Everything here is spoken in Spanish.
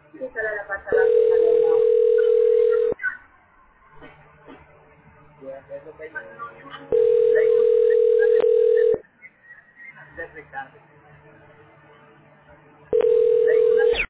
Sí, solo la parte de abajo está bien. Y eso que hay, ley, de recado.